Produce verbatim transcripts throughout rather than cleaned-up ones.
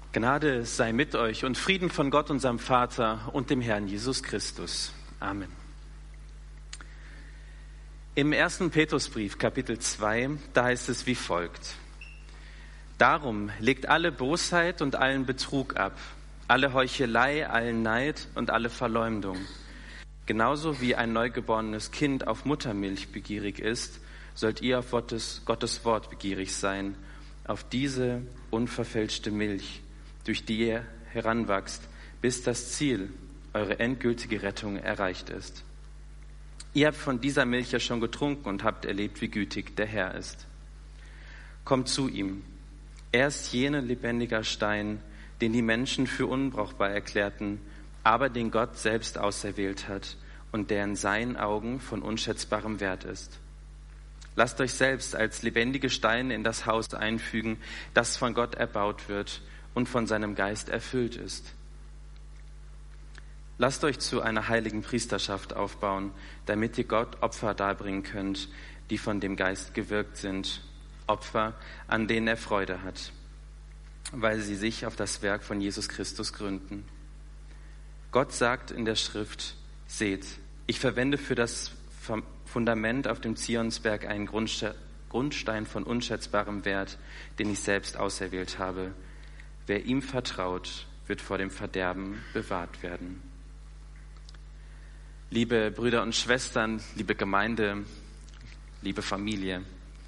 Gnade sei mit euch und Frieden von Gott, unserem Vater und dem Herrn Jesus Christus. Amen. Im ersten Petrusbrief, Kapitel zwei, da heißt es wie folgt. Darum legt alle Bosheit und allen Betrug ab, alle Heuchelei, allen Neid und alle Verleumdung. Genauso wie ein neugeborenes Kind auf Muttermilch begierig ist, sollt ihr auf Gottes, Gottes Wort begierig sein, auf diese unverfälschte Milch, durch die ihr heranwachst, bis das Ziel, eure endgültige Rettung, erreicht ist. Ihr habt von dieser Milch ja schon getrunken und habt erlebt, wie gütig der Herr ist. Kommt zu ihm. Er ist jener lebendiger Stein, den die Menschen für unbrauchbar erklärten, aber den Gott selbst auserwählt hat und der in seinen Augen von unschätzbarem Wert ist. Lasst euch selbst als lebendige Steine in das Haus einfügen, das von Gott erbaut wird und von seinem Geist erfüllt ist. Lasst euch zu einer heiligen Priesterschaft aufbauen, damit ihr Gott Opfer darbringen könnt, die von dem Geist gewirkt sind, Opfer, an denen er Freude hat, weil sie sich auf das Werk von Jesus Christus gründen. Gott sagt in der Schrift, seht, ich verwende für das Fundament auf dem Zionsberg einen Grundstein von unschätzbarem Wert, den ich selbst auserwählt habe. Wer ihm vertraut, wird vor dem Verderben bewahrt werden. Liebe Brüder und Schwestern, liebe Gemeinde, liebe Familie,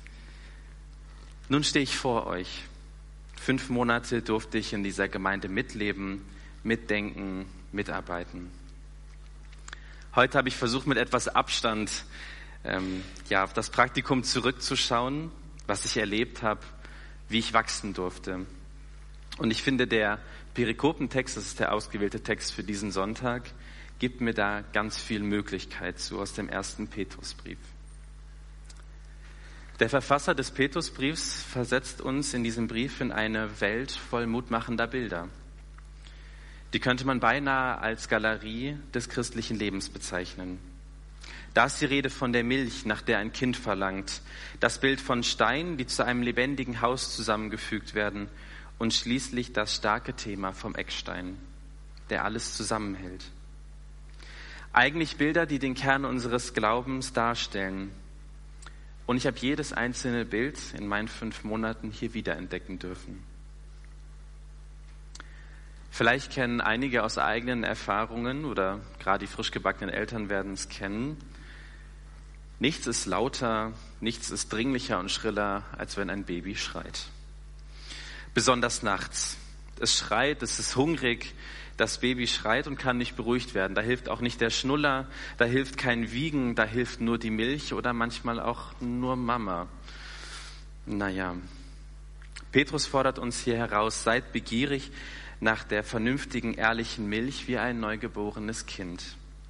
nun stehe ich vor euch. Fünf Monate durfte ich in dieser Gemeinde mitleben, mitdenken, mitarbeiten. Heute habe ich versucht, mit etwas Abstand ähm, ja, auf das Praktikum zurückzuschauen, was ich erlebt habe, wie ich wachsen durfte. Und ich finde, der Perikopentext, das ist der ausgewählte Text für diesen Sonntag, gibt mir da ganz viel Möglichkeit zu aus dem ersten Petrusbrief. Der Verfasser des Petrusbriefs versetzt uns in diesem Brief in eine Welt voll mutmachender Bilder. Die könnte man beinahe als Galerie des christlichen Lebens bezeichnen. Da ist die Rede von der Milch, nach der ein Kind verlangt, das Bild von Steinen, die zu einem lebendigen Haus zusammengefügt werden, und schließlich das starke Thema vom Eckstein, der alles zusammenhält. Eigentlich Bilder, die den Kern unseres Glaubens darstellen. Und ich habe jedes einzelne Bild in meinen fünf Monaten hier wiederentdecken dürfen. Vielleicht kennen einige aus eigenen Erfahrungen oder gerade die frisch gebackenen Eltern werden es kennen. Nichts ist lauter, nichts ist dringlicher und schriller, als wenn ein Baby schreit. Besonders nachts. Es schreit, es ist hungrig, das Baby schreit und kann nicht beruhigt werden. Da hilft auch nicht der Schnuller, da hilft kein Wiegen, da hilft nur die Milch oder manchmal auch nur Mama. Naja, Petrus fordert uns hier heraus, seid begierig nach der vernünftigen, ehrlichen Milch wie ein neugeborenes Kind.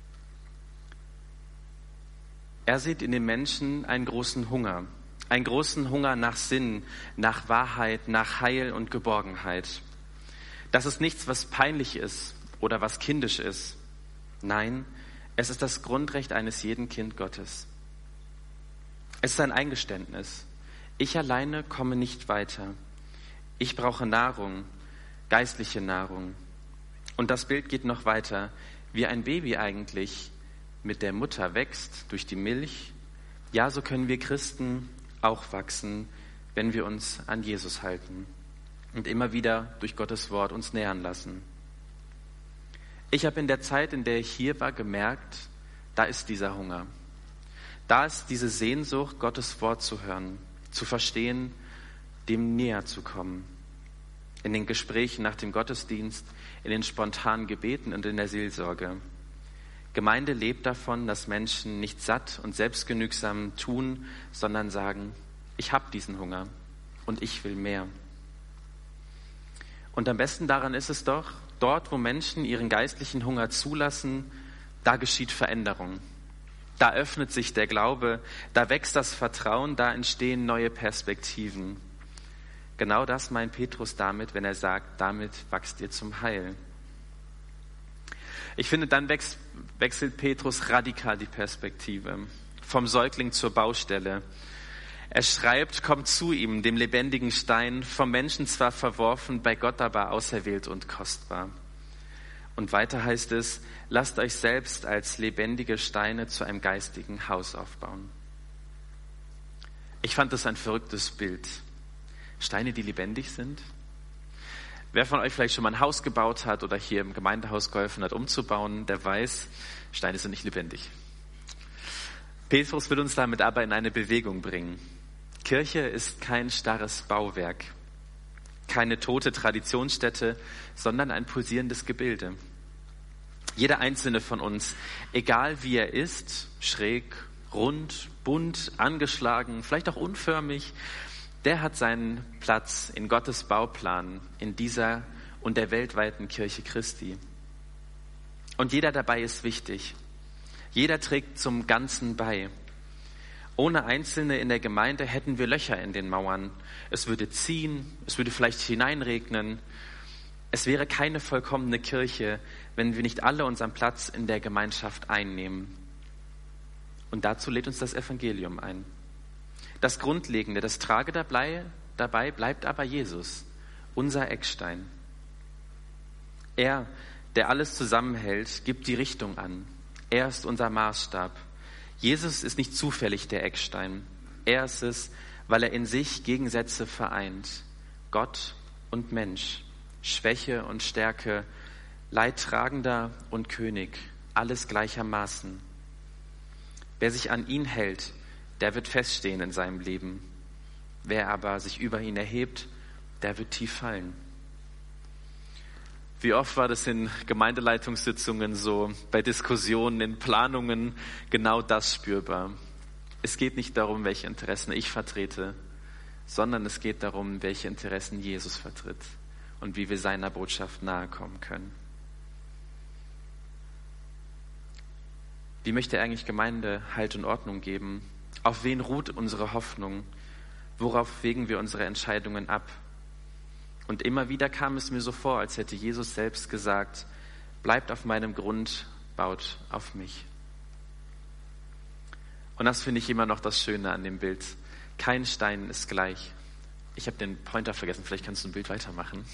Er sieht in den Menschen einen großen Hunger. Einen großen Hunger nach Sinn, nach Wahrheit, nach Heil und Geborgenheit. Das ist nichts, was peinlich ist oder was kindisch ist. Nein, es ist das Grundrecht eines jeden Kind Gottes. Es ist ein Eingeständnis. Ich alleine komme nicht weiter. Ich brauche Nahrung, geistliche Nahrung. Und das Bild geht noch weiter. Wie ein Baby eigentlich mit der Mutter wächst durch die Milch, ja, so können wir Christen auch wachsen, wenn wir uns an Jesus halten und immer wieder durch Gottes Wort uns nähern lassen. Ich habe in der Zeit, in der ich hier war, gemerkt, da ist dieser Hunger. Da ist diese Sehnsucht, Gottes Wort zu hören, zu verstehen, dem näher zu kommen. In den Gesprächen nach dem Gottesdienst, in den spontanen Gebeten und in der Seelsorge. Gemeinde lebt davon, dass Menschen nicht satt und selbstgenügsam tun, sondern sagen, ich habe diesen Hunger und ich will mehr. Und am besten daran ist es doch, dort, wo Menschen ihren geistlichen Hunger zulassen, da geschieht Veränderung. Da öffnet sich der Glaube, da wächst das Vertrauen, da entstehen neue Perspektiven. Genau das meint Petrus damit, wenn er sagt, damit wachst ihr zum Heil. Ich finde, dann wechselt Petrus radikal die Perspektive. Vom Säugling zur Baustelle. Er schreibt, kommt zu ihm, dem lebendigen Stein, vom Menschen zwar verworfen, bei Gott aber auserwählt und kostbar. Und weiter heißt es, lasst euch selbst als lebendige Steine zu einem geistigen Haus aufbauen. Ich fand das ein verrücktes Bild. Steine, die lebendig sind. Wer von euch vielleicht schon mal ein Haus gebaut hat oder hier im Gemeindehaus geholfen hat, umzubauen, der weiß, Steine sind nicht lebendig. Petrus will uns damit aber in eine Bewegung bringen. Kirche ist kein starres Bauwerk, keine tote Traditionsstätte, sondern ein pulsierendes Gebilde. Jeder einzelne von uns, egal wie er ist, schräg, rund, bunt, angeschlagen, vielleicht auch unförmig, der hat seinen Platz in Gottes Bauplan, in dieser und der weltweiten Kirche Christi. Und jeder dabei ist wichtig. Jeder trägt zum Ganzen bei. Ohne Einzelne in der Gemeinde hätten wir Löcher in den Mauern. Es würde ziehen, es würde vielleicht hineinregnen. Es wäre keine vollkommene Kirche, wenn wir nicht alle unseren Platz in der Gemeinschaft einnehmen. Und dazu lädt uns das Evangelium ein. Das Grundlegende, das Trage dabei, dabei bleibt aber Jesus, unser Eckstein. Er, der alles zusammenhält, gibt die Richtung an. Er ist unser Maßstab. Jesus ist nicht zufällig der Eckstein. Er ist es, weil er in sich Gegensätze vereint. Gott und Mensch, Schwäche und Stärke, Leidtragender und König, alles gleichermaßen. Wer sich an ihn hält, der wird feststehen in seinem Leben. Wer aber sich über ihn erhebt, der wird tief fallen. Wie oft war das in Gemeindeleitungssitzungen so, bei Diskussionen, in Planungen, genau das spürbar. Es geht nicht darum, welche Interessen ich vertrete, sondern es geht darum, welche Interessen Jesus vertritt und wie wir seiner Botschaft nahe kommen können. Wie möchte eigentlich Gemeinde Halt und Ordnung geben? Auf wen ruht unsere Hoffnung? Worauf wägen wir unsere Entscheidungen ab? Und immer wieder kam es mir so vor, als hätte Jesus selbst gesagt, bleibt auf meinem Grund, baut auf mich. Und das finde ich immer noch das Schöne an dem Bild. Kein Stein ist gleich. Ich habe den Pointer vergessen, vielleicht kannst du ein Bild weitermachen.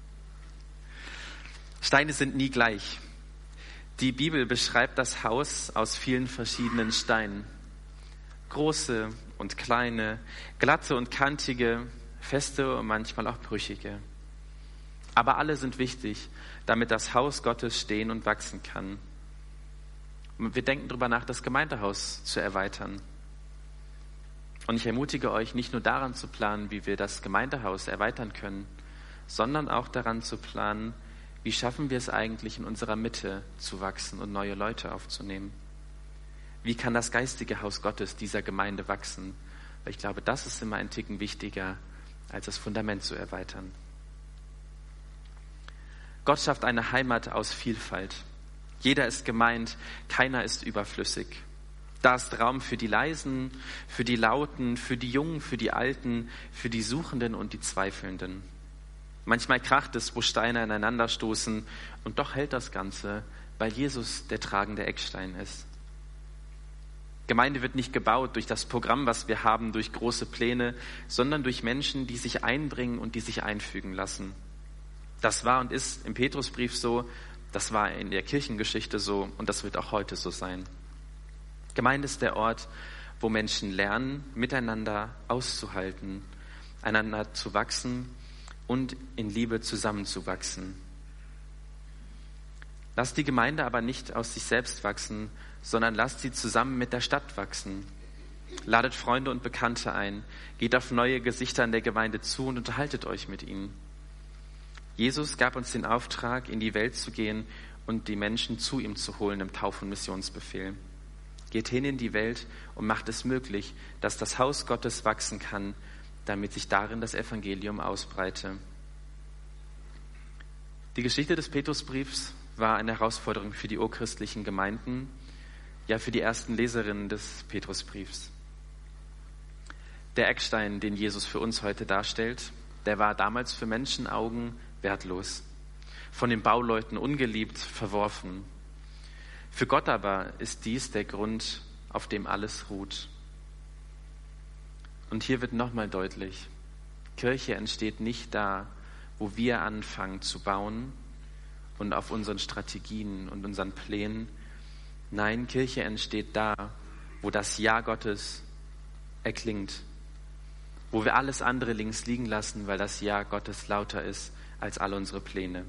Steine sind nie gleich. Die Bibel beschreibt das Haus aus vielen verschiedenen Steinen. Große und kleine, glatte und kantige, feste und manchmal auch brüchige. Aber alle sind wichtig, damit das Haus Gottes stehen und wachsen kann. Und wir denken darüber nach, das Gemeindehaus zu erweitern. Und ich ermutige euch, nicht nur daran zu planen, wie wir das Gemeindehaus erweitern können, sondern auch daran zu planen, wie schaffen wir es eigentlich, in unserer Mitte zu wachsen und neue Leute aufzunehmen. Wie kann das geistige Haus Gottes dieser Gemeinde wachsen? Weil ich glaube, das ist immer ein Ticken wichtiger, als das Fundament zu erweitern. Gott schafft eine Heimat aus Vielfalt. Jeder ist gemeint, keiner ist überflüssig. Da ist Raum für die Leisen, für die Lauten, für die Jungen, für die Alten, für die Suchenden und die Zweifelnden. Manchmal kracht es, wo Steine aneinander stoßen, und doch hält das Ganze, weil Jesus der tragende Eckstein ist. Gemeinde wird nicht gebaut durch das Programm, was wir haben, durch große Pläne, sondern durch Menschen, die sich einbringen und die sich einfügen lassen. Das war und ist im Petrusbrief so, das war in der Kirchengeschichte so und das wird auch heute so sein. Gemeinde ist der Ort, wo Menschen lernen, miteinander auszuhalten, einander zu wachsen und in Liebe zusammenzuwachsen. Lasst die Gemeinde aber nicht aus sich selbst wachsen, sondern lasst sie zusammen mit der Stadt wachsen. Ladet Freunde und Bekannte ein, geht auf neue Gesichter in der Gemeinde zu und unterhaltet euch mit ihnen. Jesus gab uns den Auftrag, in die Welt zu gehen und die Menschen zu ihm zu holen im Tauf- und Missionsbefehl. Geht hin in die Welt und macht es möglich, dass das Haus Gottes wachsen kann, damit sich darin das Evangelium ausbreite. Die Geschichte des Petrusbriefs war eine Herausforderung für die urchristlichen Gemeinden, ja für die ersten Leserinnen des Petrusbriefs. Der Eckstein, den Jesus für uns heute darstellt, der war damals für Menschenaugen wertlos, von den Bauleuten ungeliebt, verworfen. Für Gott aber ist dies der Grund, auf dem alles ruht. Und hier wird nochmal deutlich, Kirche entsteht nicht da, wo wir anfangen zu bauen und auf unseren Strategien und unseren Plänen. Nein, Kirche entsteht da, wo das Ja Gottes erklingt, wo wir alles andere links liegen lassen, weil das Ja Gottes lauter ist als all unsere Pläne.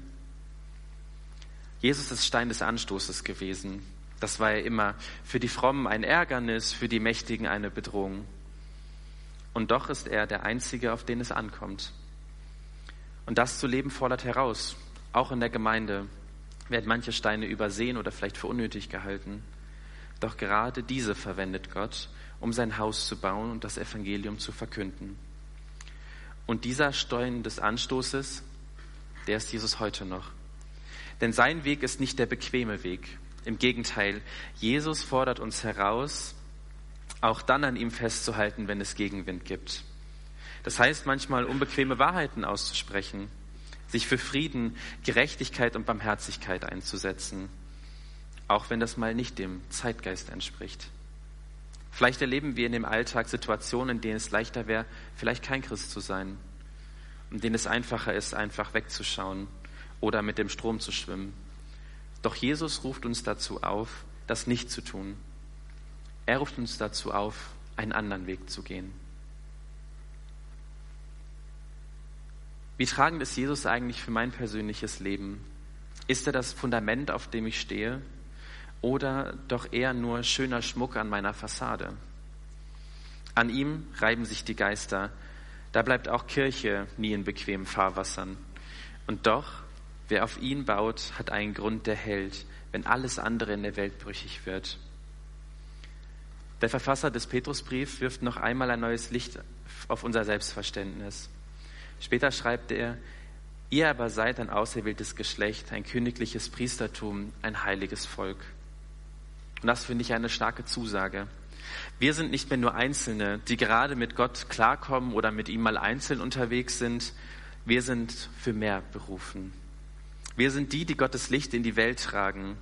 Jesus ist Stein des Anstoßes gewesen. Das war ja immer für die Frommen ein Ärgernis, für die Mächtigen eine Bedrohung. Und doch ist er der Einzige, auf den es ankommt. Und das zu leben fordert heraus. Auch in der Gemeinde werden manche Steine übersehen oder vielleicht für unnötig gehalten. Doch gerade diese verwendet Gott, um sein Haus zu bauen und das Evangelium zu verkünden. Und dieser Stein des Anstoßes, der ist Jesus heute noch. Denn sein Weg ist nicht der bequeme Weg. Im Gegenteil, Jesus fordert uns heraus, auch dann an ihm festzuhalten, wenn es Gegenwind gibt. Das heißt, manchmal unbequeme Wahrheiten auszusprechen, sich für Frieden, Gerechtigkeit und Barmherzigkeit einzusetzen, auch wenn das mal nicht dem Zeitgeist entspricht. Vielleicht erleben wir in dem Alltag Situationen, in denen es leichter wäre, vielleicht kein Christ zu sein, in denen es einfacher ist, einfach wegzuschauen oder mit dem Strom zu schwimmen. Doch Jesus ruft uns dazu auf, das nicht zu tun. Er ruft uns dazu auf, einen anderen Weg zu gehen. Wie tragend ist Jesus eigentlich für mein persönliches Leben? Ist er das Fundament, auf dem ich stehe, oder doch eher nur schöner Schmuck an meiner Fassade? An ihm reiben sich die Geister. Da bleibt auch Kirche nie in bequemen Fahrwassern. Und doch, wer auf ihn baut, hat einen Grund, der hält, wenn alles andere in der Welt brüchig wird. Der Verfasser des Petrusbriefs wirft noch einmal ein neues Licht auf unser Selbstverständnis. Später schreibt er, ihr aber seid ein auserwähltes Geschlecht, ein königliches Priestertum, ein heiliges Volk. Und das finde ich eine starke Zusage. Wir sind nicht mehr nur Einzelne, die gerade mit Gott klarkommen oder mit ihm mal einzeln unterwegs sind. Wir sind für mehr berufen. Wir sind die, die Gottes Licht in die Welt tragen.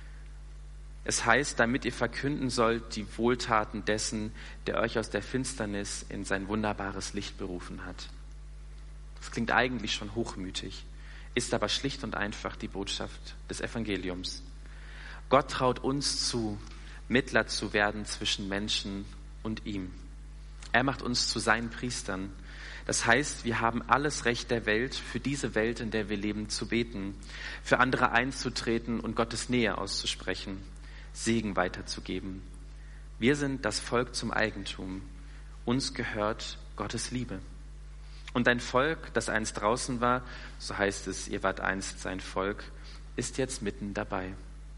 Es heißt, damit ihr verkünden sollt die Wohltaten dessen, der euch aus der Finsternis in sein wunderbares Licht berufen hat. Das klingt eigentlich schon hochmütig, ist aber schlicht und einfach die Botschaft des Evangeliums. Gott traut uns zu, Mittler zu werden zwischen Menschen und ihm. Er macht uns zu seinen Priestern. Das heißt, wir haben alles Recht der Welt, für diese Welt, in der wir leben, zu beten, für andere einzutreten und Gottes Nähe auszusprechen, Segen weiterzugeben. Wir sind das Volk zum Eigentum. Uns gehört Gottes Liebe. Und ein Volk, das einst draußen war, so heißt es, ihr wart einst sein Volk, ist jetzt mitten dabei.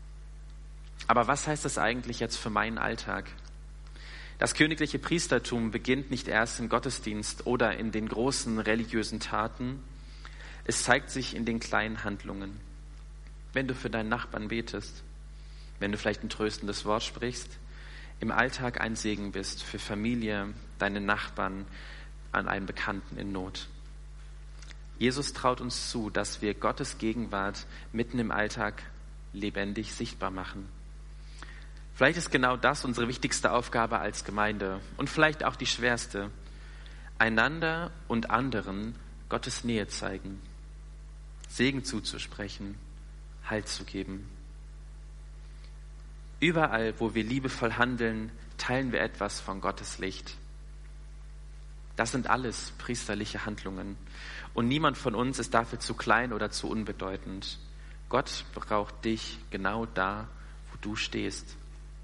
Aber was heißt das eigentlich jetzt für meinen Alltag? Das königliche Priestertum beginnt nicht erst im Gottesdienst oder in den großen religiösen Taten. Es zeigt sich in den kleinen Handlungen. Wenn du für deinen Nachbarn betest, wenn du vielleicht ein tröstendes Wort sprichst, im Alltag ein Segen bist für Familie, deine Nachbarn, an einem Bekannten in Not. Jesus traut uns zu, dass wir Gottes Gegenwart mitten im Alltag lebendig sichtbar machen. Vielleicht ist genau das unsere wichtigste Aufgabe als Gemeinde und vielleicht auch die schwerste. Einander und anderen Gottes Nähe zeigen, Segen zuzusprechen, Halt zu geben. Überall, wo wir liebevoll handeln, teilen wir etwas von Gottes Licht. Das sind alles priesterliche Handlungen. Und niemand von uns ist dafür zu klein oder zu unbedeutend. Gott braucht dich genau da, wo du stehst.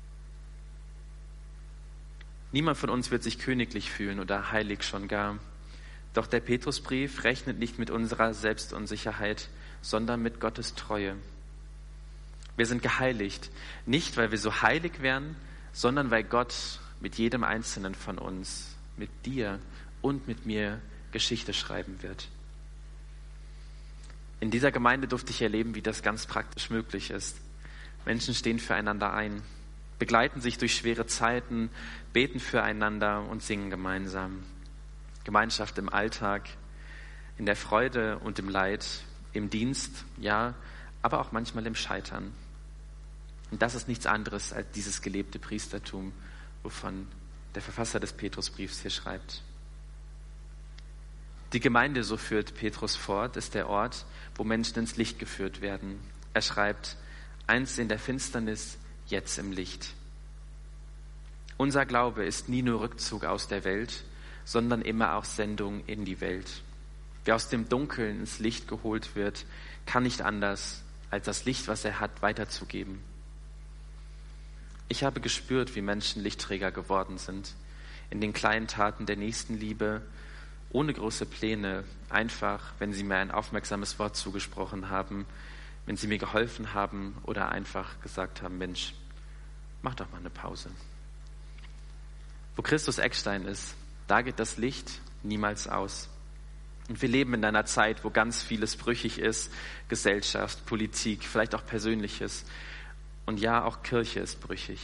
Niemand von uns wird sich königlich fühlen oder heilig schon gar. Doch der Petrusbrief rechnet nicht mit unserer Selbstunsicherheit, sondern mit Gottes Treue. Wir sind geheiligt, nicht weil wir so heilig wären, sondern weil Gott mit jedem Einzelnen von uns, mit dir und mit mir Geschichte schreiben wird. In dieser Gemeinde durfte ich erleben, wie das ganz praktisch möglich ist. Menschen stehen füreinander ein, begleiten sich durch schwere Zeiten, beten füreinander und singen gemeinsam. Gemeinschaft im Alltag, in der Freude und im Leid, im Dienst, ja, aber auch manchmal im Scheitern. Und das ist nichts anderes als dieses gelebte Priestertum, wovon der Verfasser des Petrusbriefs hier schreibt. Die Gemeinde, so führt Petrus fort, ist der Ort, wo Menschen ins Licht geführt werden. Er schreibt, einst in der Finsternis, jetzt im Licht. Unser Glaube ist nie nur Rückzug aus der Welt, sondern immer auch Sendung in die Welt. Wer aus dem Dunkeln ins Licht geholt wird, kann nicht anders, als das Licht, was er hat, weiterzugeben. Ich habe gespürt, wie Menschen Lichtträger geworden sind, in den kleinen Taten der Nächstenliebe, ohne große Pläne, einfach, wenn sie mir ein aufmerksames Wort zugesprochen haben, wenn sie mir geholfen haben oder einfach gesagt haben, Mensch, mach doch mal eine Pause. Wo Christus Eckstein ist, da geht das Licht niemals aus. Und wir leben in einer Zeit, wo ganz vieles brüchig ist, Gesellschaft, Politik, vielleicht auch Persönliches. Und ja, auch Kirche ist brüchig.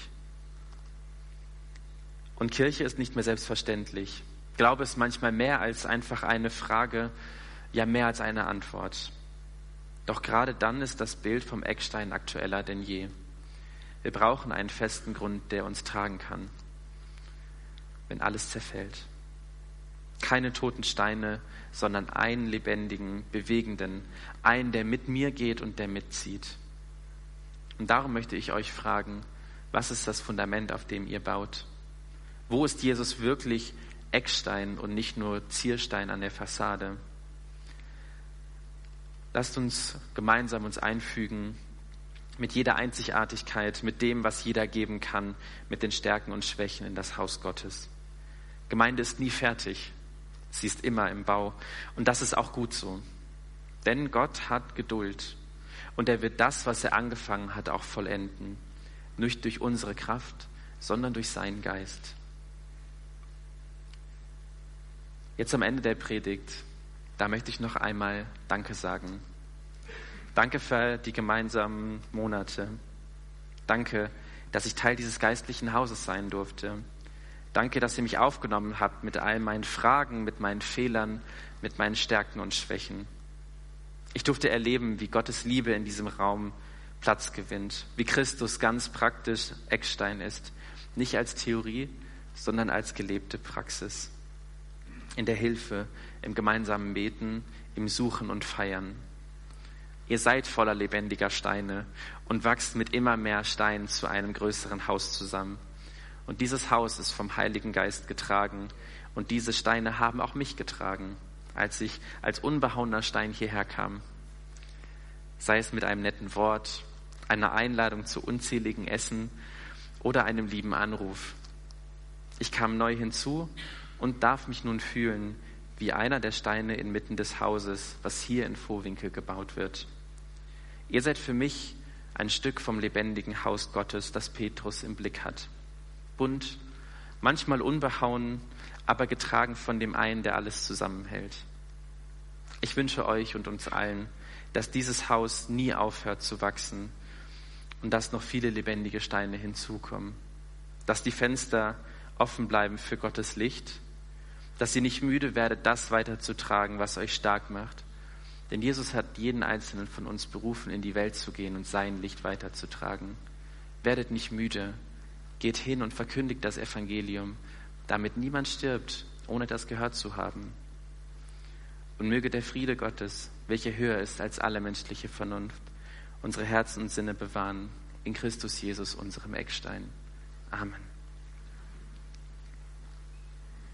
Und Kirche ist nicht mehr selbstverständlich. Glaube ist manchmal mehr als einfach eine Frage, ja mehr als eine Antwort. Doch gerade dann ist das Bild vom Eckstein aktueller denn je. Wir brauchen einen festen Grund, der uns tragen kann, wenn alles zerfällt. Keine toten Steine, sondern einen lebendigen, bewegenden, einen, der mit mir geht und der mitzieht. Und darum möchte ich euch fragen, was ist das Fundament, auf dem ihr baut? Wo ist Jesus wirklich Eckstein und nicht nur Zierstein an der Fassade? Lasst uns gemeinsam uns einfügen mit jeder Einzigartigkeit, mit dem, was jeder geben kann, mit den Stärken und Schwächen in das Haus Gottes. Gemeinde ist nie fertig, sie ist immer im Bau und das ist auch gut so. Denn Gott hat Geduld und er wird das, was er angefangen hat, auch vollenden. Nicht durch unsere Kraft, sondern durch seinen Geist. Jetzt am Ende der Predigt, da möchte ich noch einmal Danke sagen. Danke für die gemeinsamen Monate. Danke, dass ich Teil dieses geistlichen Hauses sein durfte. Danke, dass ihr mich aufgenommen habt mit all meinen Fragen, mit meinen Fehlern, mit meinen Stärken und Schwächen. Ich durfte erleben, wie Gottes Liebe in diesem Raum Platz gewinnt, wie Christus ganz praktisch Eckstein ist, nicht als Theorie, sondern als gelebte Praxis. In der Hilfe, im gemeinsamen Beten, im Suchen und Feiern. Ihr seid voller lebendiger Steine und wachst mit immer mehr Steinen zu einem größeren Haus zusammen. Und dieses Haus ist vom Heiligen Geist getragen und diese Steine haben auch mich getragen, als ich als unbehauener Stein hierher kam. Sei es mit einem netten Wort, einer Einladung zu unzähligen Essen oder einem lieben Anruf. Ich kam neu hinzu und darf mich nun fühlen wie einer der Steine inmitten des Hauses, was hier in Vohwinkel gebaut wird. Ihr seid für mich ein Stück vom lebendigen Haus Gottes, das Petrus im Blick hat. Bunt, manchmal unbehauen, aber getragen von dem einen, der alles zusammenhält. Ich wünsche euch und uns allen, dass dieses Haus nie aufhört zu wachsen und dass noch viele lebendige Steine hinzukommen. Dass die Fenster offen bleiben für Gottes Licht, dass ihr nicht müde werdet, das weiterzutragen, was euch stark macht. Denn Jesus hat jeden Einzelnen von uns berufen, in die Welt zu gehen und sein Licht weiterzutragen. Werdet nicht müde, geht hin und verkündigt das Evangelium, damit niemand stirbt, ohne das gehört zu haben. Und möge der Friede Gottes, welcher höher ist als alle menschliche Vernunft, unsere Herzen und Sinne bewahren, in Christus Jesus, unserem Eckstein. Amen.